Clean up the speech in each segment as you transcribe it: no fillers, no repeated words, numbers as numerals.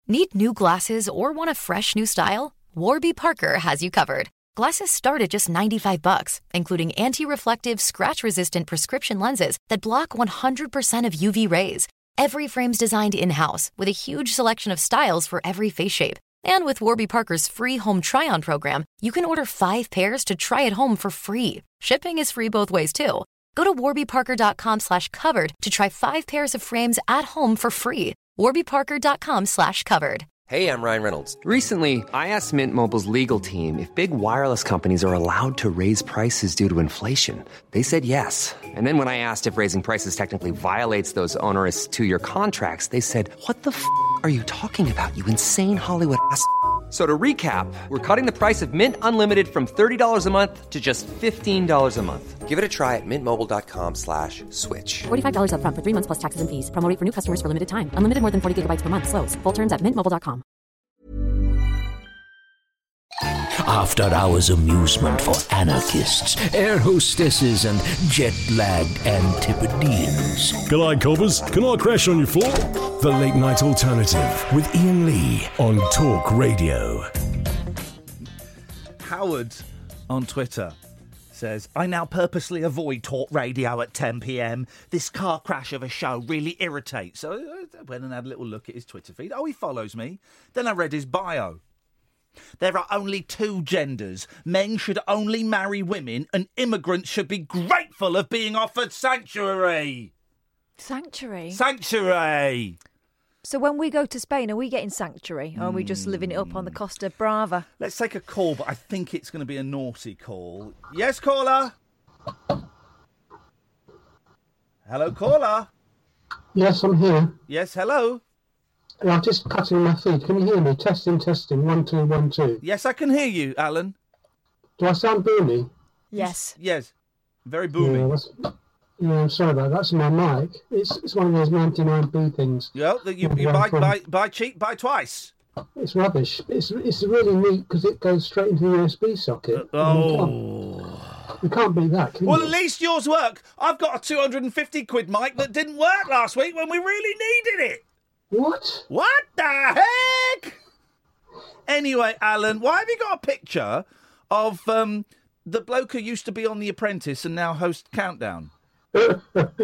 Need new glasses or want a fresh new style? Warby Parker has you covered. Glasses start at just $95, including anti-reflective, scratch-resistant prescription lenses that block 100% of UV rays. Every frame's designed in-house with a huge selection of styles for every face shape. And with Warby Parker's free home try-on program, you can order 5 pairs to try at home for free. Shipping is free both ways, too. Go to warbyparker.com/covered to try 5 pairs of frames at home for free. warbyparker.com/covered. Hey, I'm Ryan Reynolds. Recently, I asked Mint Mobile's legal team if big wireless companies are allowed to raise prices due to inflation. They said yes. And then when I asked if raising prices technically violates those onerous 2-year contracts, they said, "What the f*** are you talking about, you insane Hollywood ass?" So to recap, we're cutting the price of Mint Unlimited from $30 a month to just $15 a month. Give it a try at mintmobile.com/switch. $45 up front for 3 months plus taxes and fees. Promo rate for new customers for limited time. Unlimited more than 40 gigabytes per month. Slows full terms at mintmobile.com. After hours amusement for anarchists, air hostesses and jet-lagged Antipodeans. G'day, coppers. Can I crash on your floor? The Late Night Alternative with Ian Lee on Talk Radio. Howard on Twitter says, I now purposely avoid Talk Radio at 10 p.m. This car crash of a show really irritates. So I went and had a little look at his Twitter feed. Oh, he follows me. Then I read his bio. There are only 2 genders. Men should only marry women, and immigrants should be grateful of being offered sanctuary. Sanctuary? Sanctuary! So when we go to Spain, are we getting sanctuary? Or are we just living it up on the Costa Brava? Let's take a call, but I think it's going to be a naughty call. Yes, caller? Hello, caller? Yes, I'm here. Yes, hello? I'm just cutting my feed. Can you hear me? Testing. 1, 2, 1, 2. Yes, I can hear you, Alan. Do I sound boomy? Yes. Yes. Very boomy. Yeah, I'm sorry about that. That's my mic. It's one of those 99B things. Yeah, you buy cheap, buy twice. It's rubbish. It's really neat because it goes straight into the USB socket. You can't beat that, can you? Well, at least yours work. I've got a 250 quid mic that didn't work last week when we really needed it. What? What the heck? Anyway, Alan, why have you got a picture of the bloke who used to be on The Apprentice and now host Countdown? Yeah.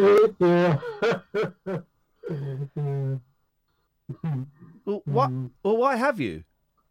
Well, what? Well, why have you?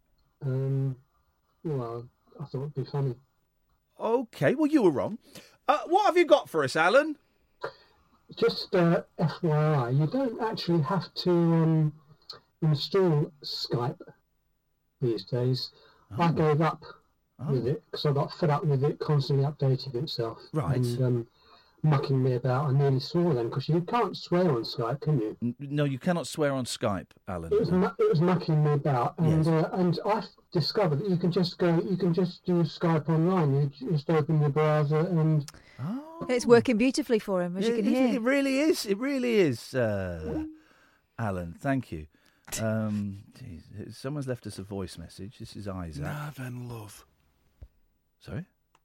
Well, I thought it'd be funny. Okay, well, you were wrong. What have you got for us, Alan? Just FYI, you don't actually have to install Skype these days. I gave up with it because I got fed up with it constantly updating itself. Right. And mucking me about. I nearly swore then because you can't swear on Skype, can you? No, you cannot swear on Skype, Alan. It was mucking me about, and Yes. And I discovered that you can just do Skype online. You just open your browser and. Oh. It's working beautifully for him, as you can hear. It really is. It really is, Alan. Thank you. Someone's left us a voice message. This is Isaac. Nav and love. Sorry?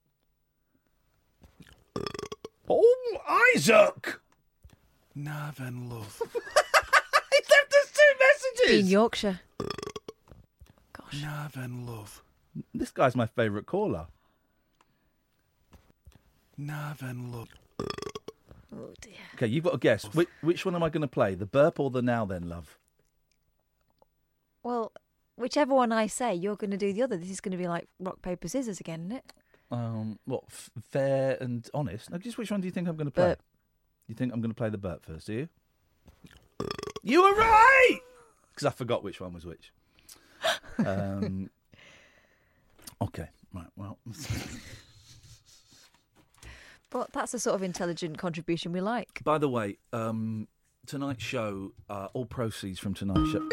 Oh, Isaac! Nav and love. He's left us 2 messages! In Yorkshire. Gosh. Nav and love. This guy's my favourite caller. Nav and love. Oh, dear. Okay, you've got to guess. Which one am I going to play? The burp or the now then, love? Well, whichever one I say, you're going to do the other. This is going to be like rock, paper, scissors again, isn't it? What, fair and honest? Now, just which one do you think I'm going to play? Burp. You think I'm going to play the burp first, do you? You were right! Because I forgot which one was which. Okay, right, well. But that's the sort of intelligent contribution we like. By the way, tonight's show, all proceeds from tonight's show...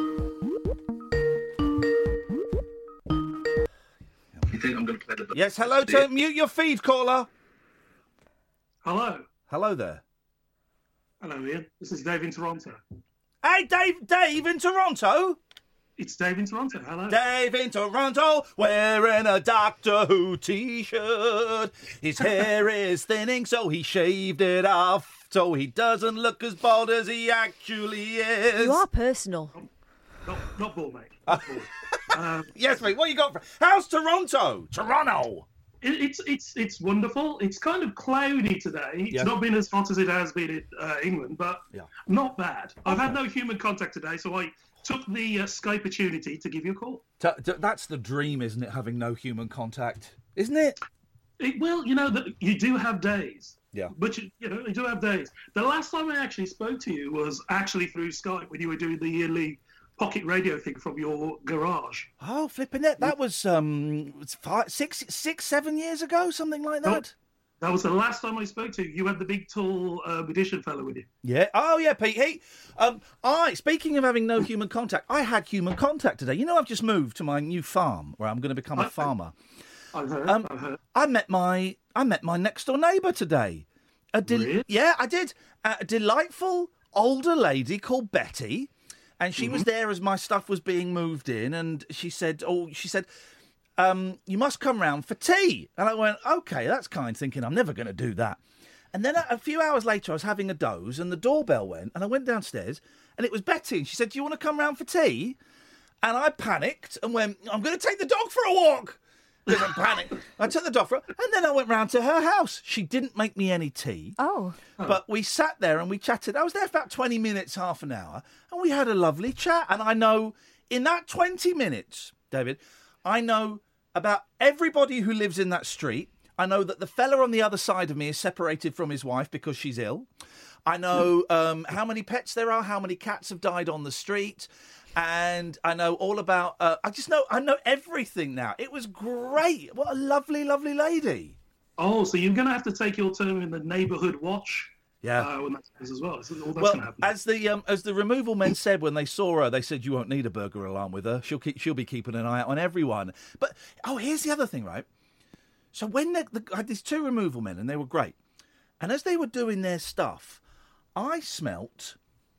I'm going to play the... Yes, hello, mute your feed, caller. Hello. Hello there. Hello, Ian. This is Dave in Toronto. Hey, Dave in Toronto? It's Dave in Toronto. Hello. Dave in Toronto, wearing a Doctor Who T-shirt. His hair is thinning, so he shaved it off, so he doesn't look as bald as he actually is. You are personal. Not ball, mate. Not ball. Yes, mate. What you got? How's Toronto? Toronto. It's wonderful. It's kind of cloudy today. It's not been as hot as it has been in England, but not bad. I've had no human contact today, so I took the Skype opportunity to give you a call. That's the dream, isn't it? Having no human contact, isn't it? Well, you do have days. Yeah. But you do have days. The last time I actually spoke to you was actually through Skype when you were doing the yearly pocket radio thing from your garage. Oh, flipping it! That was 7 years ago, something like that. That was the last time I spoke to you. You had the big, tall magician fellow with you. Yeah. Oh, yeah, Pete. Speaking of having no human contact, I had human contact today. I've just moved to my new farm where I'm going to become a farmer. I've heard. I met my next door neighbour today. Really? Yeah, I did. A delightful older lady called Betty. And she was there as my stuff was being moved in, and she said, you must come round for tea. And I went, okay, that's kind, thinking I'm never going to do that. And then a few hours later, I was having a doze, and the doorbell went, and I went downstairs, and it was Betty, and she said, do you want to come round for tea? And I panicked and went, I'm going to take the dog for a walk. Because I'm panicked. I took the dog for and then I went round to her house. She didn't make me any tea. Oh. But we sat there and we chatted. I was there for about 20 minutes, half an hour, and we had a lovely chat. And I know in that 20 minutes, David, I know about everybody who lives in that street. I know that the fella on the other side of me is separated from his wife because she's ill. I know how many pets there are, how many cats have died on the street. And I know all about... I know everything now. It was great. What a lovely, lovely lady. Oh, so you're going to have to take your turn in the neighbourhood watch. Yeah. When that happens as well. So all that's well, going to happen. as the removal men said when they saw her, they said, you won't need a burglar alarm with her. She'll be keeping an eye out on everyone. But, here's the other thing, right? So when I had these two removal men, and they were great. And as they were doing their stuff, I smelt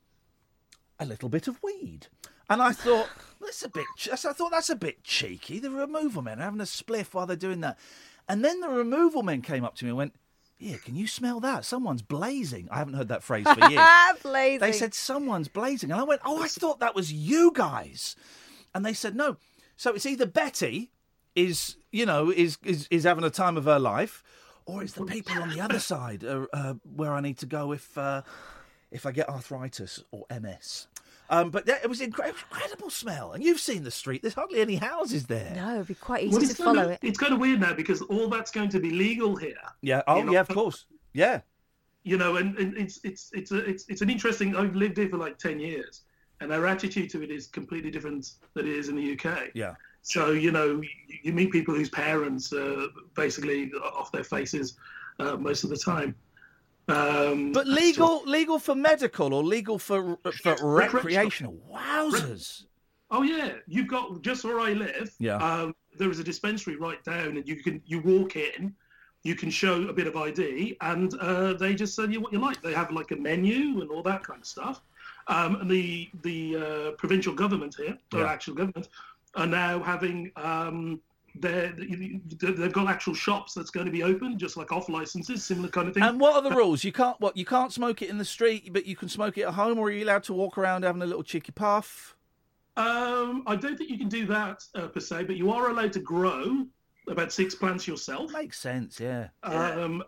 a little bit of weed. And I thought, that's a bit cheeky. The removal men are having a spliff while they're doing that. And then the removal men came up to me and went, yeah, can you smell that? Someone's blazing. I haven't heard that phrase for years. Blazing. They said, someone's blazing. And I went, I thought that was you guys. And they said, no. So it's either Betty is having a time of her life, or it's the people on the other side where I need to go if I get arthritis or MS. But yeah, it was incredible smell. And you've seen the street. There's hardly any houses there. No, it'd be quite easy to follow it. It's kind of weird now because all that's going to be legal here. Yeah. Oh, yeah, of course. Yeah. And it's an interesting... I've lived here for like 10 years. And our attitude to it is completely different than it is in the UK. Yeah. So, you meet people whose parents are basically off their faces most of the time. But legal for medical or legal for recreational? Wowzers! Oh yeah, you've got just where I live. Yeah. There is a dispensary right down, and you walk in, you can show a bit of ID, and they just sell you what you like. They have like a menu and all that kind of stuff. And the provincial government here, or actual government, are now having. They've got actual shops that's going to be open, just like off licenses, similar kind of thing. And what are the rules? You can't smoke it in the street, but you can smoke it at home, or are you allowed to walk around having a little cheeky puff? I don't think you can do that per se, but you are allowed to grow about 6 plants yourself. Makes sense, yeah. And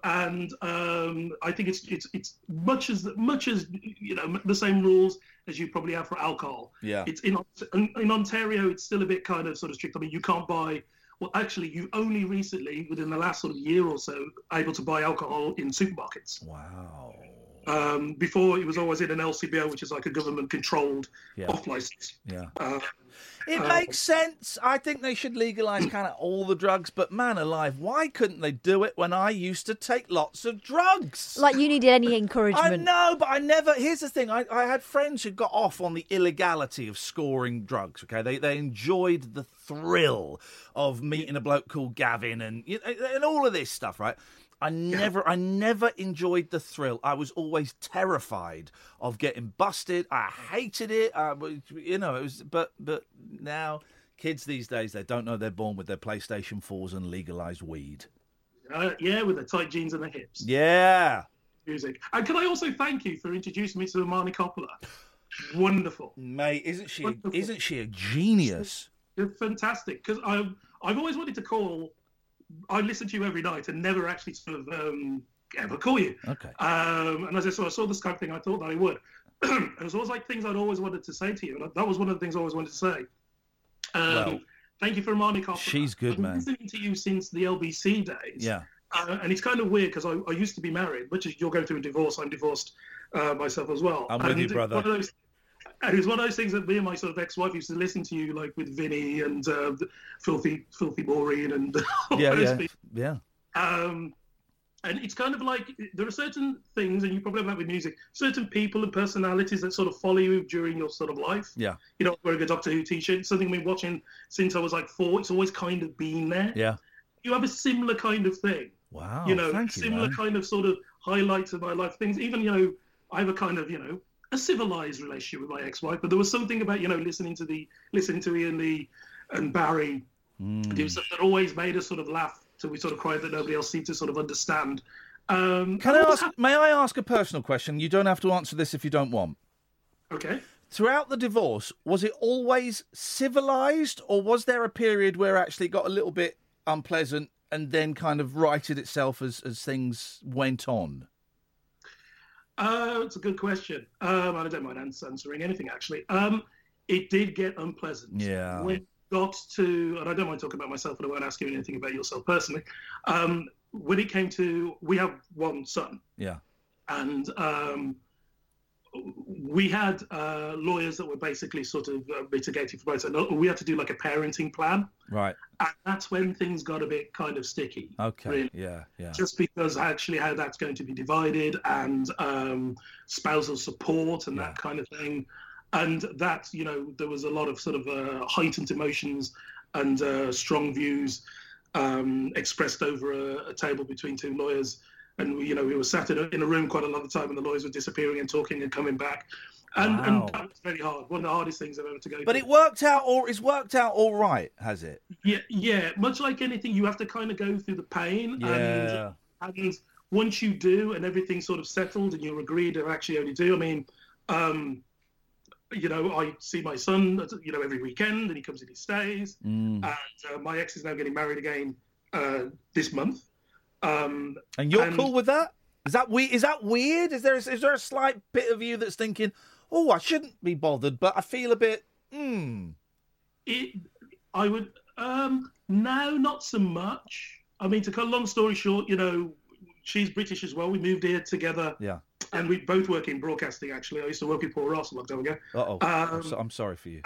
I think it's much as the same rules as you probably have for alcohol. Yeah. It's in Ontario, it's still a bit kind of sort of strict. I mean, you can't buy. Well, actually, you've only recently, within the last sort of year or so, able to buy alcohol in supermarkets. Wow. Before, it was always in an LCBO, which is like a government-controlled off-license. Yeah. It makes sense. I think they should legalise kind of all the drugs, but man alive, why couldn't they do it when I used to take lots of drugs? Like you needed any encouragement. I know, but I never... Here's the thing. I had friends who got off on the illegality of scoring drugs, okay? They enjoyed the thrill of meeting a bloke called Gavin and all of this stuff, right? I never enjoyed the thrill. I was always terrified of getting busted. I hated it. It was. But now, kids these days, they don't know they're born with their PlayStation 4s and legalised weed. With the tight jeans and the hips. Yeah. Music. And can I also thank you for introducing me to Imani Coppola? wonderful, mate. Isn't she? Wonderful. Isn't she a genius? You're fantastic. Because I've always wanted to call. I listen to you every night and never actually sort of ever call you. Okay. And as I saw the Skype thing, I thought that I would. It was always like things I'd always wanted to say to you, and that was one of the things I always wanted to say. Well, thank you for reminding me. She's good, I've been man. listening to you since the LBC days. Yeah. And it's kind of weird because I used to be married, much as you're going through a divorce. I'm divorced myself as well. I'm with you, brother. And it was one of those things that me and my sort of ex-wife used to listen to you, like with Vinny and Filthy Maureen and all those people. Yeah. And it's kind of like there are certain things, and you probably have that with music, certain people and personalities that sort of follow you during your sort of life. Yeah. You know, wearing a Doctor Who t-shirt, it's something I've been watching since I was like 4. It's always kind of been there. Yeah. You have a similar kind of thing. Wow. You know, thank you, similar man. kind of sort of highlights of my life. Things, even, you know, I have a kind of, you know, a civilized relationship with my ex-wife, but there was something about, you know, listening to Ian Lee and Barry do stuff that always made us sort of laugh till we sort of cried that nobody else seemed to sort of understand. May I ask a personal question? You don't have to answer this if you don't want. Okay. Throughout the divorce, was it always civilised, or was there a period where it actually got a little bit unpleasant and then kind of righted itself as things went on? It's a good question. I don't mind answering anything, actually. It did get unpleasant. Yeah. When it got to, and I don't mind talking about myself, and I won't ask you anything about yourself personally. When it came to, we have one son. Yeah. And we had lawyers that were basically sort of mitigating for both. And we had to do like a parenting plan. Right. And that's when things got a bit kind of sticky. Okay. Really. Yeah. Just because actually how that's going to be divided and spousal support and that kind of thing. And that, you know, there was a lot of sort of heightened emotions and strong views expressed over a table between two lawyers. And, we were sat in a room quite a lot of the time, and the lawyers were disappearing and talking and coming back. And that was very hard. One of the hardest things I've ever to go through. But it's worked out all right, has it? Yeah. Much like anything, you have to kind of go through the pain. Yeah. And once you do, and everything's sort of settled, and you're agreed to actually only do. I mean, I see my son, every weekend, and he comes and he stays. And my ex is now getting married again this month. And you're cool with that? Is that weird? Is there a slight bit of you that's thinking, oh, I shouldn't be bothered, but I feel a bit, I would, no, not so much. I mean, to cut a long story short, she's British as well. We moved here together. Yeah. And we both work in broadcasting, actually. I used to work with Paul Ross a long time ago. Uh-oh. I'm sorry for you.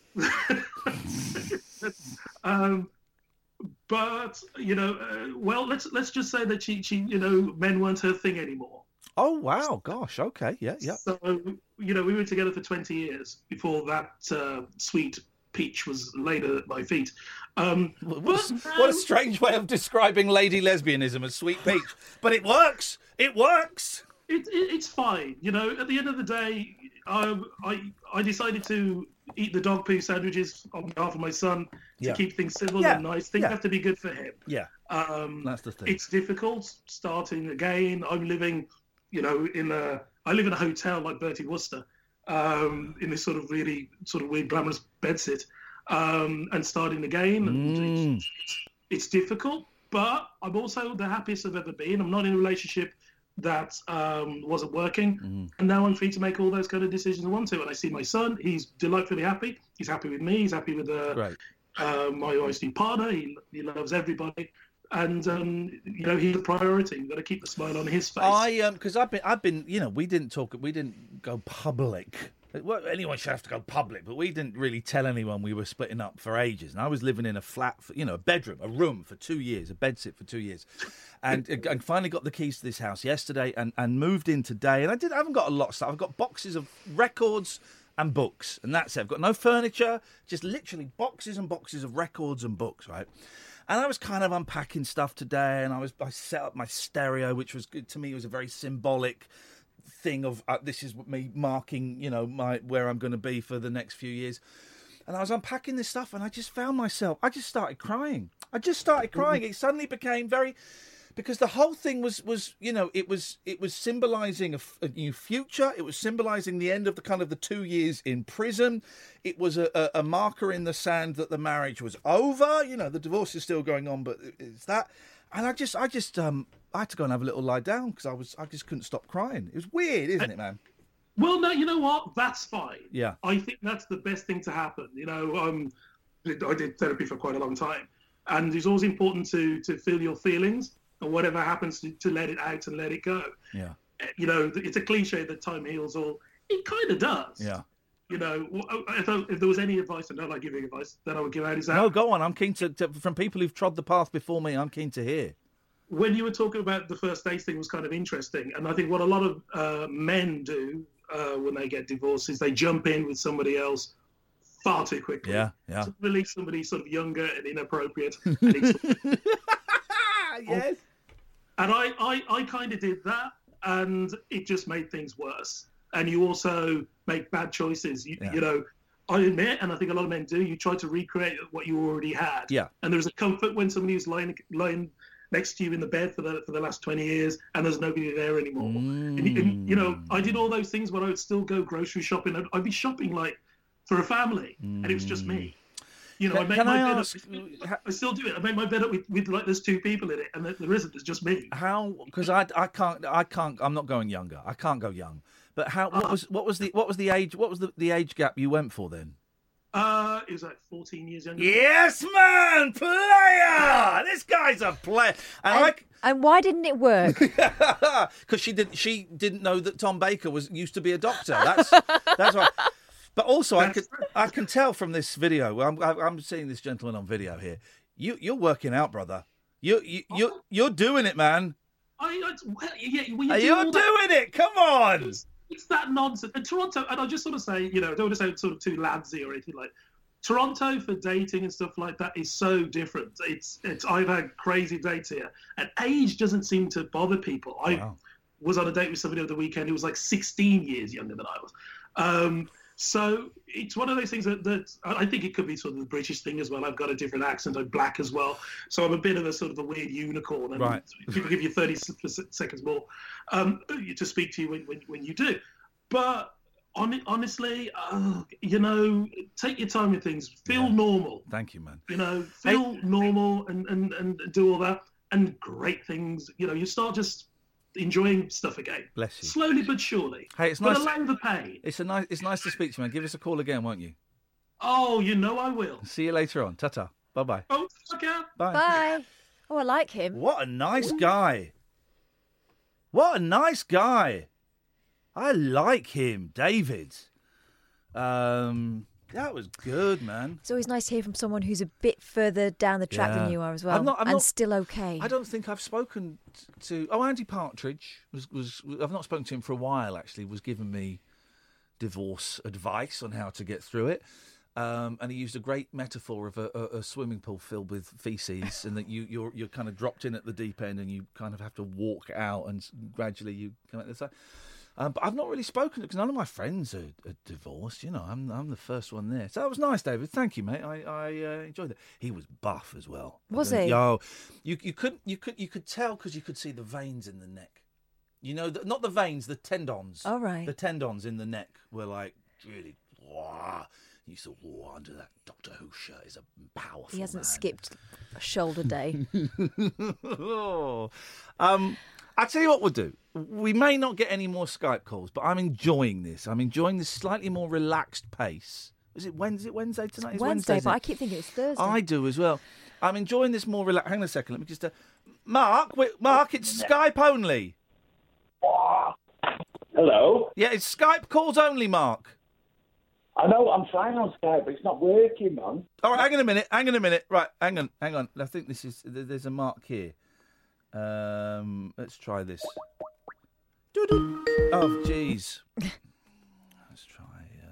But let's just say that she men weren't her thing anymore. Oh wow, gosh, okay, yeah. So we were together for 20 years before that sweet peach was laid at my feet. What a strange way of describing lady lesbianism as sweet peach, but it works. It works. It's fine. At the end of the day, I decided to eat the dog poo sandwiches on behalf of my son to keep things civil and nice. Things have to be good for him. Yeah. That's the thing. It's difficult starting again. I'm living, I live in a hotel like Bertie Wooster, in this sort of really sort of weird glamorous bedsit, and starting again. It's difficult, but I'm also the happiest I've ever been. I'm not in a relationship that wasn't working, and now I'm free to make all those kind of decisions I want to. And I see my son; he's delightfully happy. He's happy with me. He's happy with my wife's new partner. He loves everybody, and he's a priority. We've got to keep the smile on his face. Because I've been, we didn't go public. Well, anyone should have to go public, but we didn't really tell anyone we were splitting up for ages. And I was living in a flat, a bedroom, a room for 2 years, a bedsit for 2 years. And I finally got the keys to this house yesterday and moved in today. And I haven't got a lot of stuff. I've got boxes of records and books, and that's it. I've got no furniture, just literally boxes and boxes of records and books, right? And I was kind of unpacking stuff today, and I set up my stereo, which was good to me. It was a very symbolic thing of this is me marking, where I'm going to be for the next few years. And I was unpacking this stuff, and I just found myself. I just started crying. It suddenly became very Because the whole thing was it was symbolising a new future. It was symbolising the end of the 2 years in prison. It was a marker in the sand that the marriage was over. The divorce is still going on, but it's that. And I had to go and have a little lie down because I just couldn't stop crying. It was weird, isn't it, man? Well, no, you know what? That's fine. Yeah. I think that's the best thing to happen. I did therapy for quite a long time. And it's always important to feel your feelings and whatever happens to let it out and let it go. Yeah. It's a cliche that time heals all. It kind of does. Yeah. If there was any advice, and I don't like giving advice, that I would give out is that... No, go on. I'm keen to from people who've trod the path before me, I'm keen to hear. When you were talking about the first date thing was kind of interesting. And I think what a lot of men do when they get divorced is they jump in with somebody else far too quickly. Yeah. To release somebody sort of younger and inappropriate. And yes. And I kind of did that, and it just made things worse. And you also make bad choices. I admit, and I think a lot of men do, you try to recreate what you already had. Yeah. And there's a comfort when somebody who's lying next to you in the bed for the last 20 years, and there's nobody there anymore. And, I did all those things when I would still go grocery shopping. I'd be shopping for a family, and it was just me. I made my bed up. I still do it. I made my bed up with there's two people in it, and there isn't. There's just me. How? Because I can't. I'm not going younger. I can't go young. But how? What was the age? What was the age gap you went for then? It was 14 years younger. Yes, man, player. This guy's a player. And why didn't it work? Because she didn't know that Tom Baker used to be a doctor. That's why. But also, I can tell from this video. I'm seeing this gentleman on video here. You're working out, brother. You're doing it, man. You're doing it. Come on. It's that nonsense. And Toronto, and I'll just sort of say, I don't want to sound sort of too ladsy or anything like. Toronto for dating and stuff like that is so different. It's. I've had crazy dates here, and age doesn't seem to bother people. Wow. I was on a date with somebody over the weekend who was 16 years younger than I was. So it's one of those things that I think it could be sort of the British thing as well. I've got a different accent. I'm black as well. So I'm a bit of a sort of a weird unicorn. And right. People give you 30 seconds more to speak to you when you do. But honestly, take your time with things. Feel normal. Thank you, man. Feel normal and do all that. And great things. You start just enjoying stuff again. Bless you. Slowly but surely. Hey, it's nice. But allow the pain. It's nice to speak to you, man. Give us a call again, won't you? Oh, I will. See you later on. Ta-ta. Bye-bye. Oh, okay. Bye. Bye. Oh, I like him. What a nice guy. What a nice guy. I like him, David. That was good, man. It's always nice to hear from someone who's a bit further down the track than you are as well, I'm not, still okay. I don't think I've spoken to... Oh, Andy Partridge was I've not spoken to him for a while, actually, was giving me divorce advice on how to get through it. And he used a great metaphor of a swimming pool filled with feces, and that you're kind of dropped in at the deep end, and you kind of have to walk out, and gradually you come out the side. But I've not really spoken because none of my friends are divorced. I'm the first one there. So that was nice, David. Thank you, mate. I enjoyed it. He was buff as well. Was he? Oh, you could tell because you could see the veins in the neck. Not the veins, the tendons. Oh, right. The tendons in the neck were really. Wow. You thought, under that Doctor Who shirt is a powerful. He hasn't man. skipped a shoulder day. I'll tell you what we'll do. We may not get any more Skype calls, but I'm enjoying this. I'm enjoying this slightly more relaxed pace. Is it Wednesday tonight? It's Wednesday, but I keep thinking it's Thursday. I do as well. I'm enjoying this more relaxed. Hang on a second. Let me just... Mark, it's Skype only. Hello? Yeah, it's Skype calls only, Mark. I know, I'm trying on Skype, but it's not working, man. All right, hang on a minute. Right, hang on. I think there's a Mark here. Let's try this. Oh, jeez. Let's try.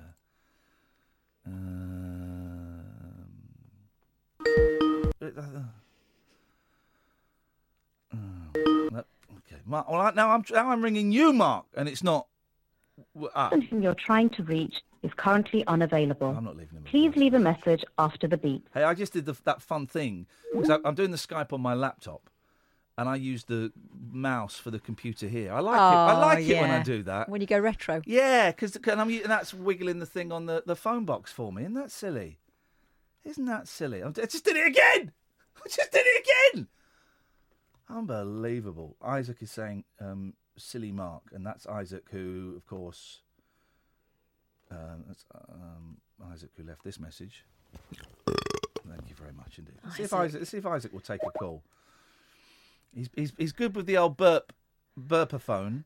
Okay, Mark. Well, now I'm ringing you, Mark, and it's not. The person you're trying to reach is currently unavailable. I'm not leaving him. Please leave a message after the beep. Hey, I just did that fun thing because I'm doing the Skype on my laptop. and I use the mouse for the computer here. I like it. I like it when I do that. When you go retro. Yeah, because that's wiggling the thing on the phone box for me. Isn't that silly? Isn't that silly? I just did it again. Unbelievable. Isaac is saying silly Mark, and that's Isaac who, of course, that's Isaac who left this message. Thank you very much indeed. Let's see if Isaac will take a call. He's good with the old burpaphone.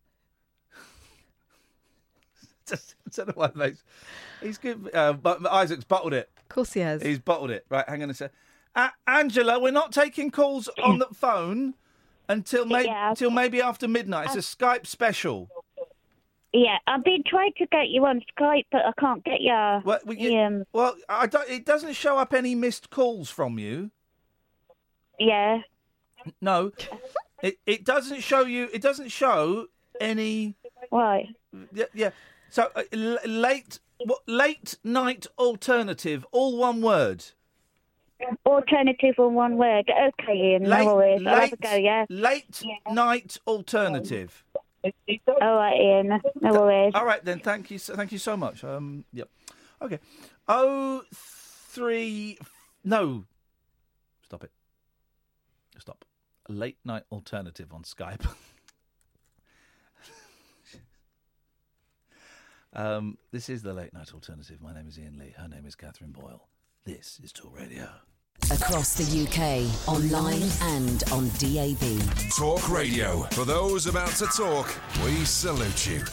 I don't know why it makes. He's good, but Isaac's bottled it. Of course he has. He's bottled it. Right, hang on a sec. Angela, we're not taking calls on the phone until maybe after midnight. It's a Skype special. Yeah, I've been trying to get you on Skype, but I can't get you. Well, it doesn't show up any missed calls from you. Yeah. No, it doesn't show you. It doesn't show any. Why? Yeah. So late night alternative, all one word. Alternative on one word. Okay, Ian. No worries. I'll have a go. Yeah. Late night alternative. All right, Ian. No worries. All right then. Thank you so much. Yep. Okay. 03. No. Stop it. Stop. Late night alternative on Skype. This is the late night alternative. My name is Ian Lee. Her name is Catherine Boyle. This is Talk Radio. Across the UK, online and on DAB. Talk Radio. For those about to talk, we salute you.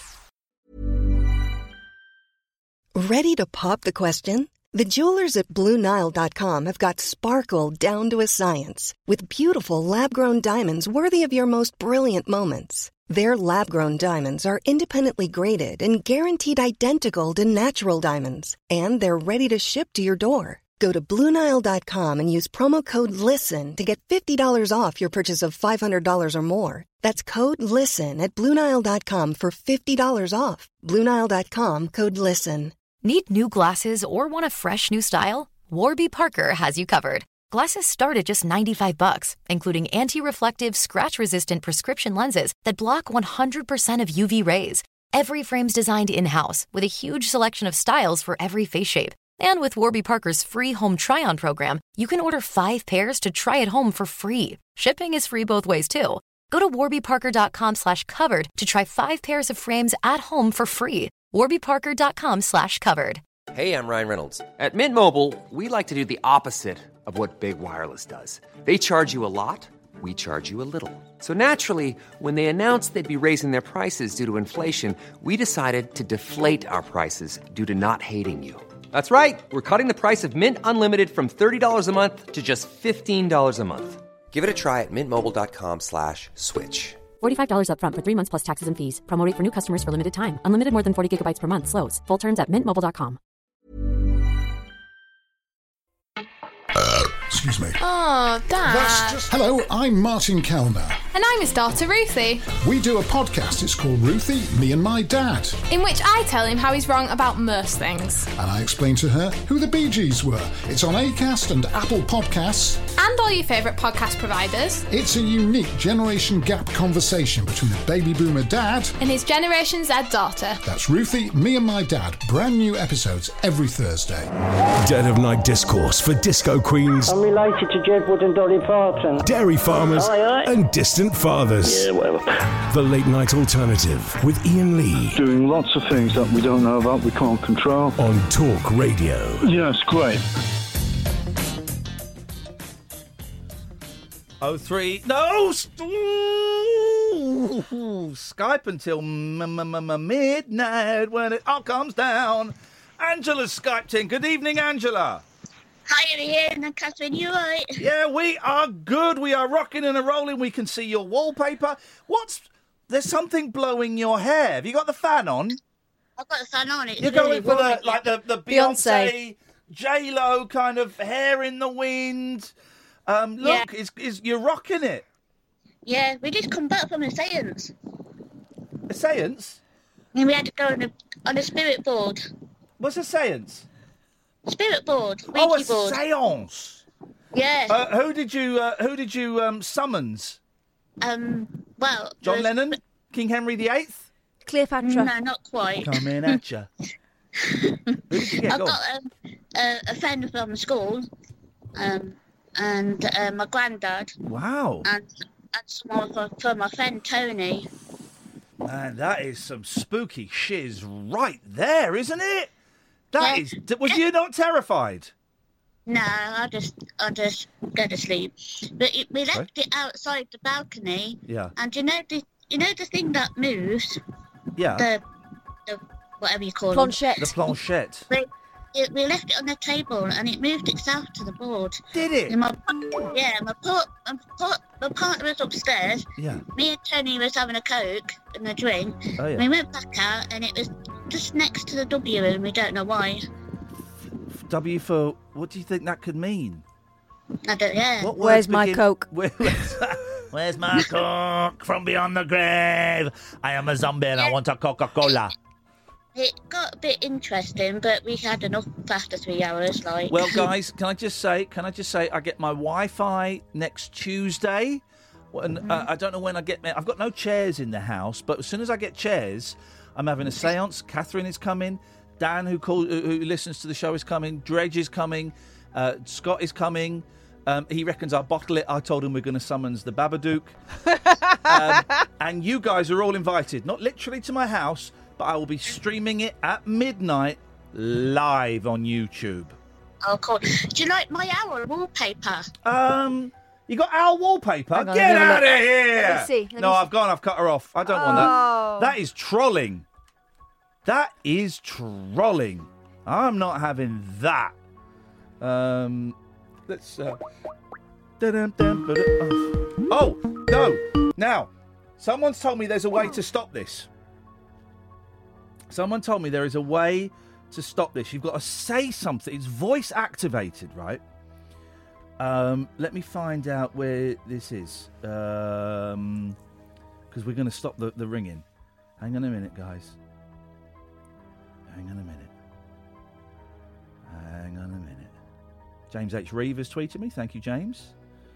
Ready to pop the question? The jewelers at BlueNile.com have got sparkle down to a science with beautiful lab-grown diamonds worthy of your most brilliant moments. Their lab-grown diamonds are independently graded and guaranteed identical to natural diamonds, and they're ready to ship to your door. Go to BlueNile.com and use promo code LISTEN to get $50 off your purchase of $500 or more. That's code LISTEN at BlueNile.com for $50 off. BlueNile.com, code LISTEN. Need new glasses or want a fresh new style? Warby Parker has you covered. Glasses start at just $95, including anti-reflective, scratch-resistant prescription lenses that block 100% of UV rays. Every frame's designed in-house with a huge selection of styles for every face shape. And with Warby Parker's free home try-on program, you can order 5 pairs to try at home for free. Shipping is free both ways, too. Go to warbyparker.com/covered to try 5 pairs of frames at home for free. warbyparker.com/covered. Hey, I'm Ryan Reynolds. At Mint Mobile, we like to do the opposite of what Big Wireless does. They charge you a lot, we charge you a little. So naturally, when they announced they'd be raising their prices due to inflation, we decided to deflate our prices due to not hating you. That's right. We're cutting the price of Mint Unlimited from $30 a month to just $15 a month. Give it a try at mintmobile.com/switch. $45 up front for 3 months plus taxes and fees. Promo rate for new customers for limited time. Unlimited more than 40 gigabytes per month. Slows full terms at mintmobile.com. Excuse me. Oh, Dad. Hello, I'm Martin Kellner. And I'm his daughter, Ruthie. We do a podcast. It's called Ruthie, Me and My Dad. In which I tell him how he's wrong about most things. And I explain to her who the Bee Gees were. It's on Acast and Apple Podcasts. And all your favourite podcast providers. It's a unique generation gap conversation between a baby boomer dad and his Generation Z daughter. That's Ruthie, Me and My Dad. Brand new episodes every Thursday. Dead of Night discourse for disco queens. I'm related to Jedwood and Dolly Parton. Dairy farmers and distant fathers. Yeah, whatever. The Late Night Alternative with Ian Lee. Doing lots of things that we don't know about, we can't control. On Talk Radio. Yeah, it's great. 03. No! Skype until midnight when it all comes down. Angela's Skyped in. Good evening, Angela. Hi, Ian and Catherine, you right? Yeah, we are good. We are rocking and rolling. We can see your wallpaper. There's something blowing your hair. Have you got the fan on? I've got the fan on. It's You're really going for warm. the Beyonce, J-Lo kind of hair in the wind. Look, you're rocking it. Yeah, we just come back from a seance. A seance? And we had to go on a spirit board. What's a seance? Spirit board. Oh, a Ouija board. seance. Yeah. Who did you summons? Well, John Lennon? King Henry VIII? Cleopatra. No, not quite. Coming at you. Who did you get? I've Go on. got a friend from school, and my granddad, Wow. and someone from my friend Tony. Man, that is some spooky shiz right there, isn't it? That is. Was you not terrified? No, I just go to sleep. But we left it outside the balcony. Yeah. And you know the thing that moves. Yeah. The whatever you call Planchette. The planchette. We left it on the table and it moved itself to the board. Did it? And my partner was upstairs. Yeah. Me and Tony was having a Coke and a drink. Oh, yeah. We went back out and it was just next to the W and we don't know why. W for what do you think that could mean? I don't. Yeah. What Where's words my begin- Coke? Where's my Coke from beyond the grave? I am a zombie and I want a Coca-Cola. It got a bit interesting, but we had enough after 3 hours. Like. Well, guys, can I just say, I get my Wi-Fi next Tuesday. And, I don't know when I get. I've got no chairs in the house, but as soon as I get chairs, I'm having a séance. Catherine is coming. Dan, who listens to the show, is coming. Dredge is coming. Scott is coming. He reckons I'll bottle it. I told him we're going to summons the Babadook. And you guys are all invited. Not literally to my house, but I will be streaming it at midnight live on YouTube. Oh, cool. Do you like my owl wallpaper? You got owl wallpaper? Hang on, Get let me out look. of here! Let me see. No, I've gone. I've cut her off. I don't want Oh. that. That is trolling. That is trolling. I'm not having that. Let's. Oh no! Now, someone's told me there's a way to stop this. Someone told me there is a way to stop this. You've got to say something. It's voice activated, right? Let me find out where this is. Because we're going to stop the ringing. Hang on a minute, guys. Hang on a minute. James H. Reeve has tweeted me. Thank you, James.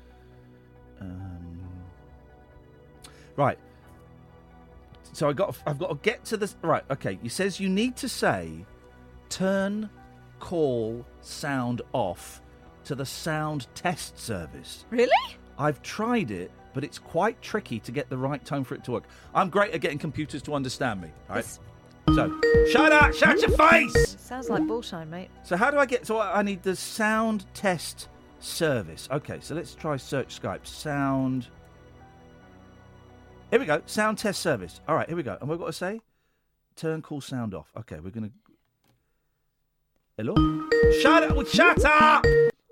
Right. So I've got to get to this. Right, okay. It says you need to say, turn call sound off to the sound test service. Really? I've tried it, but it's quite tricky to get the right tone for it to work. I'm great at getting computers to understand me, right? So, shut up! Shut your face! Sounds like bullshine, mate. So how do I get... So I need the sound test service. Okay, so let's try search Skype. Sound... Here we go. Sound test service. All right, here we go. And we've got to say, turn call sound off. Okay, we're going to... Hello? Shut up! Shut up!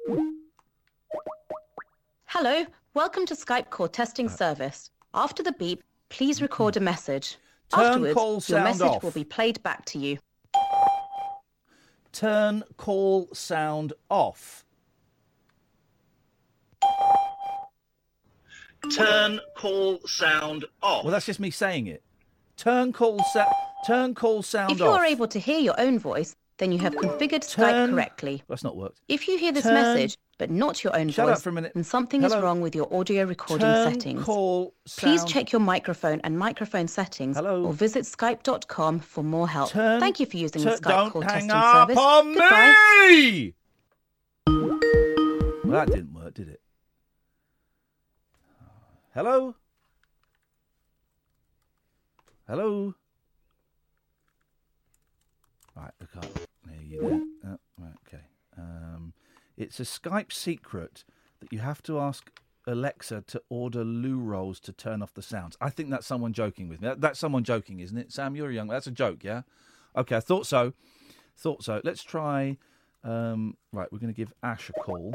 Hello, welcome to Skype call testing service. After the beep, please record a message. Turn Afterwards, call your sound message off. will be played back to you. Turn call sound off. Turn call sound off. Well, that's just me saying it. Turn call sound If you off. are able to hear your own voice, then you have configured Skype Turn- correctly. That's not worked. If you hear this Turn- message, but not your own Shut voice, up for a minute. then something Hello? is wrong with your audio recording Turn settings. call Please sound- check your microphone and microphone settings or visit skype.com for more help. Thank you for using the Skype don't call hang testing up service. on Goodbye. me! Well, that didn't work, did it? Hello? Hello? Right, I can't hear you there. Oh, right, okay. It's a Skype secret that you have to ask Alexa to order loo rolls to turn off the sounds. I think that's someone joking with me. That's someone joking, isn't it? Sam, you're young. That's a joke, yeah? Okay, I thought so. Let's try... right, we're going to give Ash a call.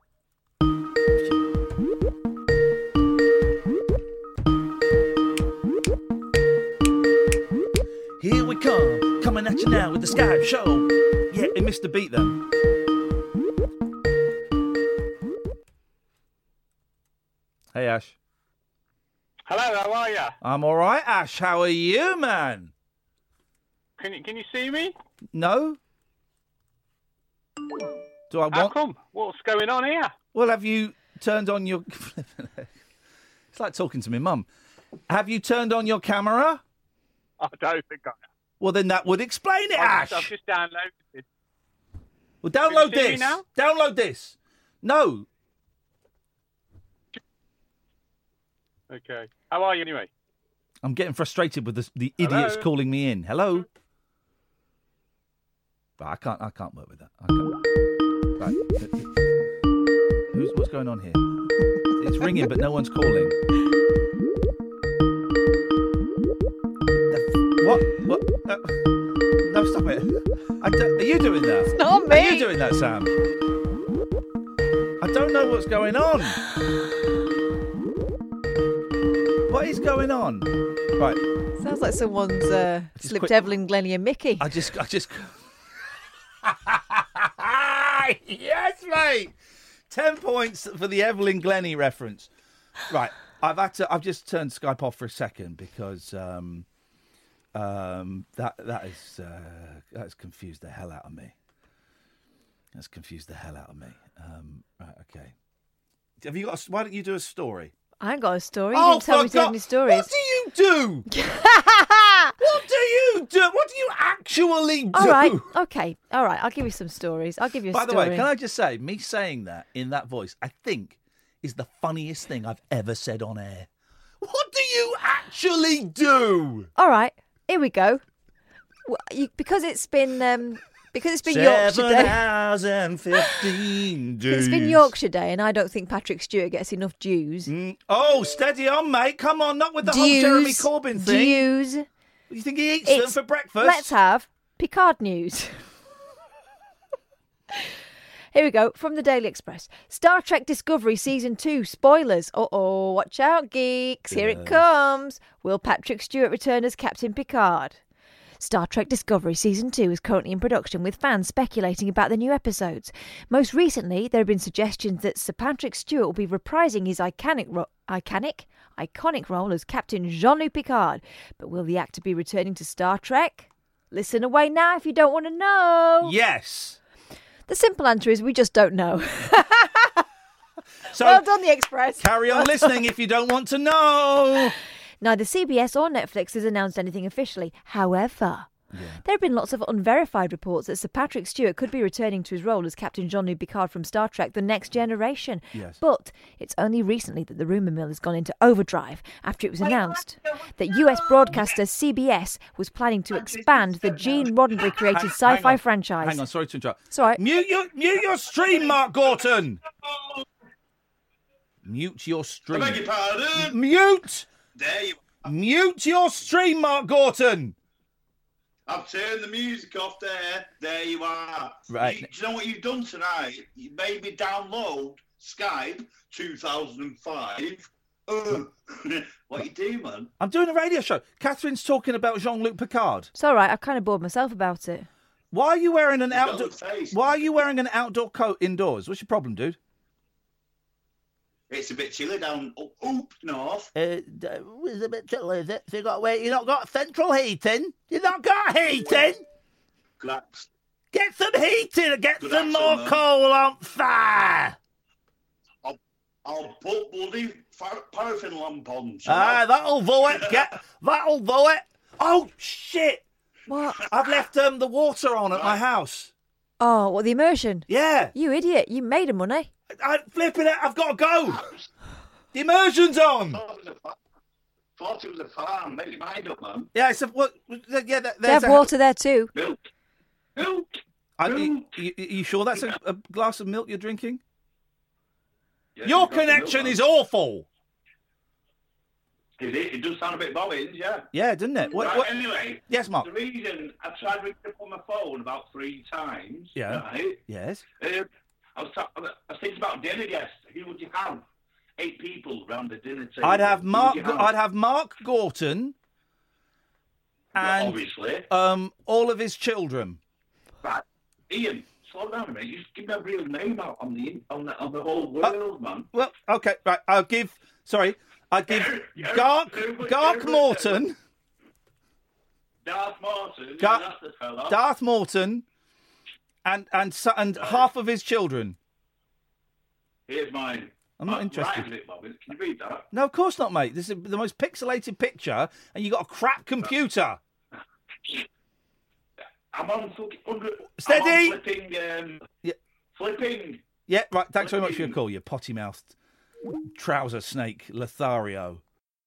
Here we come, coming at you now with the Skype show. Yeah, it missed the beat then. Hey, Ash. Hello, how are you? I'm all right, Ash. How are you, man? Can you see me? No? Do I How want... come? What's going on here? Well, have you turned on your... It's like talking to my mum. Have you turned on your camera? I don't think I have. Well, then that would explain it, Ash. I've just downloaded it. Well, download Can you see me this. now? Download this. No. Okay. How are you anyway? I'm getting frustrated with the idiots Hello? calling me in. Hello. But I can't work with that. I can't. Right. What's going on here? It's ringing, but no one's calling. What? No, stop it. Are you doing that? It's not me. Are you doing that, Sam? I don't know what's going on. What is going on? Right. Sounds like someone's slipped quit- Evelyn, Glennie and Mickey. I just. Yes, mate. 10 points for the Evelyn Glennie reference. Right. I've just turned Skype off for a second because that has confused the hell out of me. That's confused the hell out of me. Right. Okay. Have you got? Why don't you do a story? I ain't got a story. Oh, You didn't tell me to have any stories. What do you do? What do you do? What do you actually do? All right. Okay. All right. I'll give you some stories. I'll give you a By story. the way, can I just say, me saying that in that voice, I think, is the funniest thing I've ever said on air. What do you actually do? All right. Here we go. Well, because it's been Yorkshire Day. 7,015 days. It's been Yorkshire Day, and I don't think Patrick Stewart gets enough dues. Oh, steady on, mate. Come on, not with the whole Jeremy Corbyn thing. Dues. You think he eats them for breakfast? Let's have Picard news. Here we go, from the Daily Express. Star Trek Discovery Season 2, spoilers. Uh-oh, watch out, geeks. Here it comes. Will Patrick Stewart return as Captain Picard? Star Trek Discovery Season 2 is currently in production, with fans speculating about the new episodes. Most recently, there have been suggestions that Sir Patrick Stewart will be reprising his iconic role as Captain Jean-Luc Picard. But will the actor be returning to Star Trek? Listen away now if you don't want to know. Yes. The simple answer is we just don't know. So, well done, The Express. Carry on listening if you don't want to know. Neither CBS or Netflix has announced anything officially. However, there have been lots of unverified reports that Sir Patrick Stewart could be returning to his role as Captain Jean-Luc Picard from Star Trek The Next Generation. Yes. But it's only recently that the rumour mill has gone into overdrive after it was announced that US broadcaster CBS was planning to expand the Gene Roddenberry created sci-fi franchise. Hang on, sorry to interrupt. It's all right. Mute your stream, Mark Gorton. Mute your stream. I beg your pardon? Mute. There you are. Mute your stream, Mark Gorton. I've turned the music off there. There you are. Right. Do you know what you've done tonight? You made me download Skype 2005. What you do, man? I'm doing a radio show. Catherine's talking about Jean-Luc Picard. It's all right. I've kind of bored myself about it. Why are you wearing an outdoor? Why are you wearing an outdoor coat indoors? What's your problem, dude? It's a bit chilly down up north. It's a bit chilly, is it? So you not got central heating? You not got heating? Glass. Get some heating and get Good some accent, more man. coal on fire. I'll put bloody paraffin lamp on. That'll do it. That'll do it. Oh shit! What? I've left the water on at my house. Oh, what, the immersion? Yeah. You idiot. You made him money. I'm flipping it. I've got to go. The immersion's on. Thought it was a farm. Make your mind up, man. Yeah, it's a what? Yeah, They have water there too. Milk. You sure that's a glass of milk you're drinking? Yeah, Your you've got the connection milk, is man. awful. It does sound a bit boring, yeah. Yeah, doesn't it? Right, anyway. Yes, Mark. The reason I tried ringing up on my phone about 3 times. Yeah. Right? Yes. I was thinking about dinner guests. Who would you have? 8 people around the dinner table. I'd have Who Mark. would you have? I'd have Mark Gorton. And obviously. all of his children. Right. Ian, slow down a minute. You just give me a real name out on the whole world, man. Well, okay, right. I'd give Gark Morton. Darth Morton. Gar- That's the fella. Darth Morton, and half of his children. Here's mine. I'm not interested. Right, it, Bobby. Can you read that? No, of course not, mate. This is the most pixelated picture, and you got a crap computer. I'm on Steady! I'm on flipping. Flipping. Yeah, right. Thanks very much for your call, you potty-mouthed trouser snake Lothario.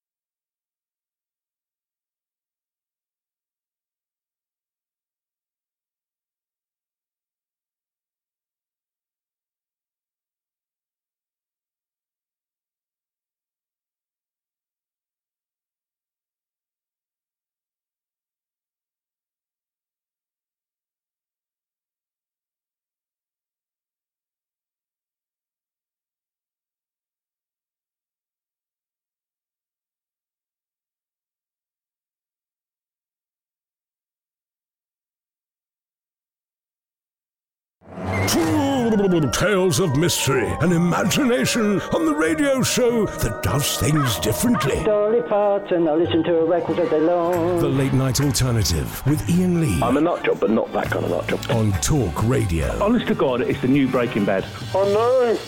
Tales of mystery and imagination on the radio show that does things differently. Dolly Parton, I listen to a record all day long. The Late Night Alternative with Ian Lee. I'm a nut job, but not that kind of nut job. On Talk Radio. Honest to God, it's the new Breaking Bad. Oh no!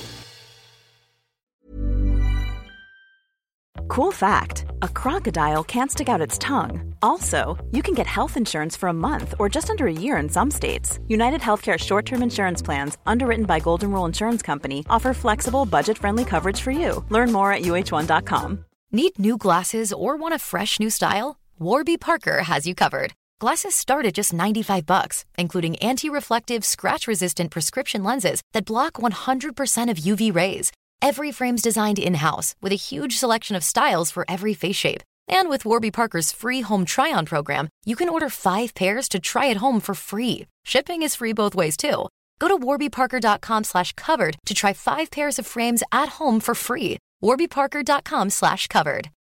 Cool fact, a crocodile can't stick out its tongue. Also, you can get health insurance for a month or just under a year in some states. United Healthcare short-term insurance plans, underwritten by Golden Rule Insurance Company, offer flexible, budget-friendly coverage for you. Learn more at uh1.com. Need new glasses or want a fresh new style? Warby Parker has you covered. Glasses start at just $95, including anti-reflective, scratch-resistant prescription lenses that block 100% of UV rays. Every frame's designed in-house with a huge selection of styles for every face shape. And with Warby Parker's free home try-on program, you can order 5 pairs to try at home for free. Shipping is free both ways, too. Go to warbyparker.com/covered to try 5 pairs of frames at home for free. warbyparker.com/covered.